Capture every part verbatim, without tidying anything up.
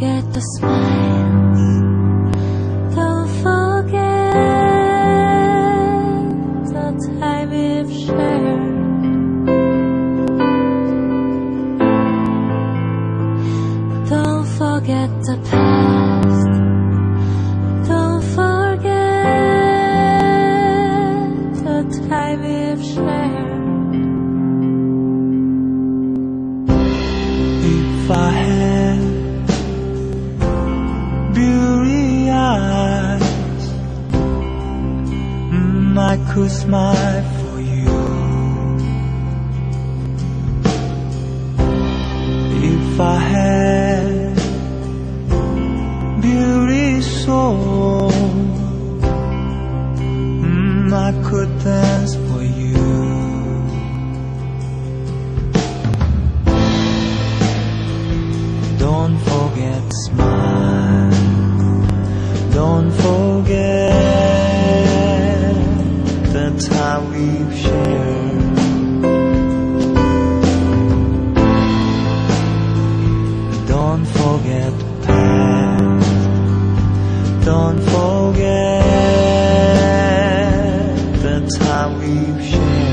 forget the smiles. Don't forget the time we've shared. Don't forget the past. Don't forget the time we've shared. If I had beauty eyes, mm, I could smile for you. If I had beauty soul, mm, I could dance for you. Don't forget to smile. Don't forget the time we've shared. Don't forget the past. Don't forget the time we've shared.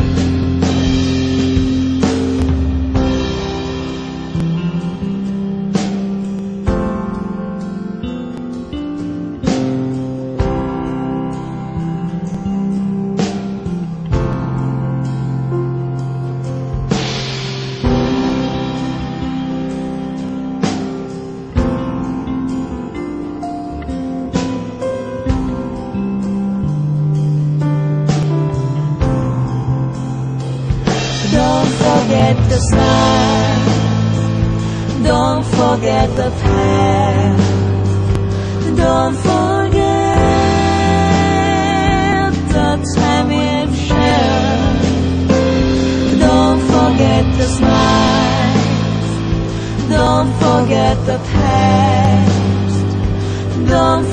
Don't forget the smile. Don't forget the past. Don't forget the time we've shared. Don't forget the smiles. Don't forget the past. Don't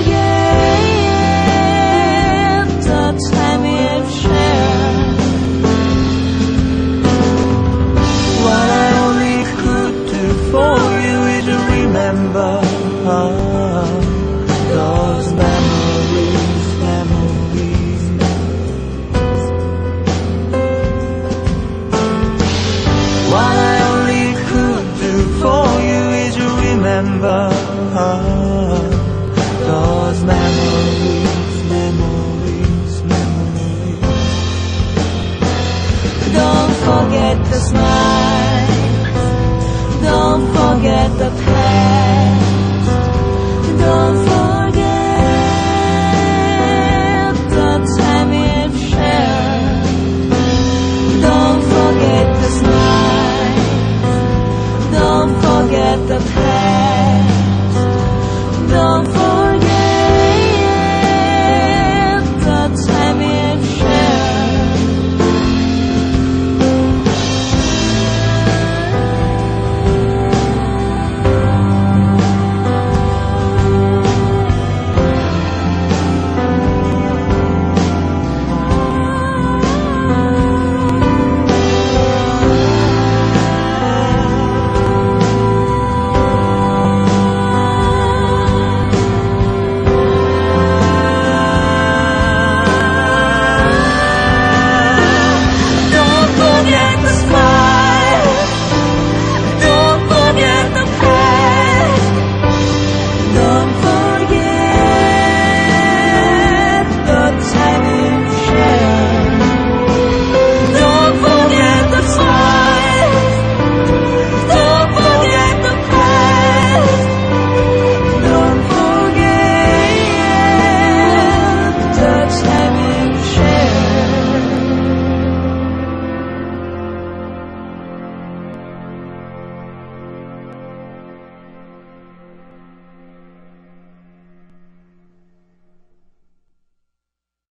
forget the time we've shared. What I only could do for you is remember those memories, memories. What I only could do for you is remember